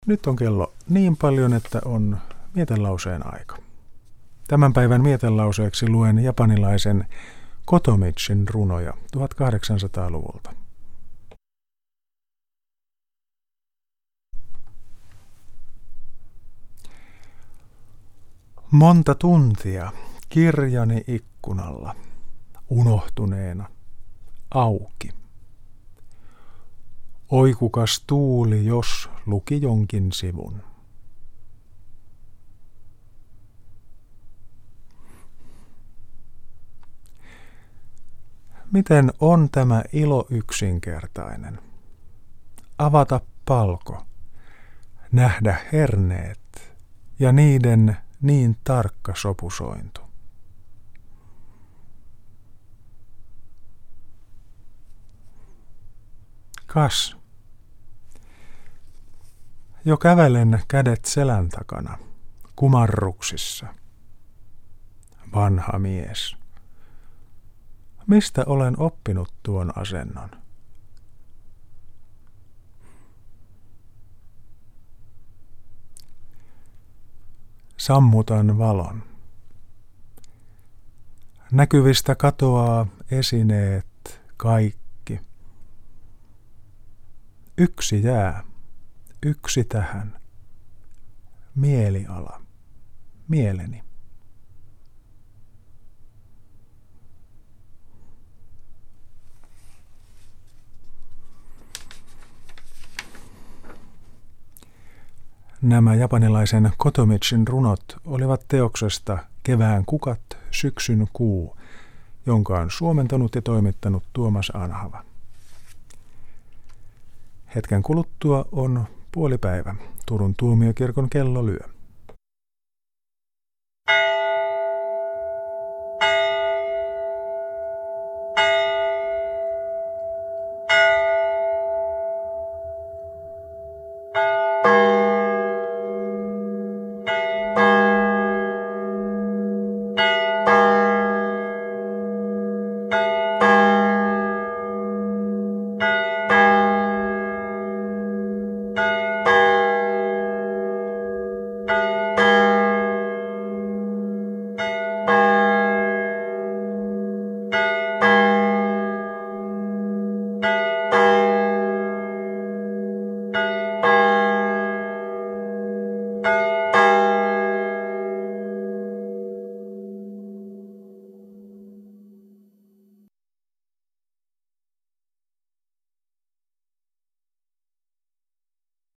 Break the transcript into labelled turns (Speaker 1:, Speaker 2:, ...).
Speaker 1: Nyt on kello niin paljon, että on mietelauseen aika. Tämän päivän mietelauseeksi luen japanilaisen Kotomichin runoja 1800-luvulta. Monta tuntia kirjani ikkunalla, unohtuneena, auki. Oikukas tuuli, jos luki jonkin sivun. Miten on tämä ilo yksinkertainen? Avata palko, nähdä herneet ja niiden niin tarkka sopusointu. Kas, jo kävelen kädet selän takana, kumarruksissa. Vanha mies. Mistä olen oppinut tuon asennon? Sammutan valon. Näkyvistä katoaa esineet kaikki. Yksi jää, yksi tähän. Mieliala, mieleni. Nämä japanilaisen Kotomichin runot olivat teoksesta Kevään kukat, syksyn kuu, jonka on suomentanut ja toimittanut Tuomas Anhava. Hetken kuluttua on puolipäivä. Turun tuomiokirkon kello lyö.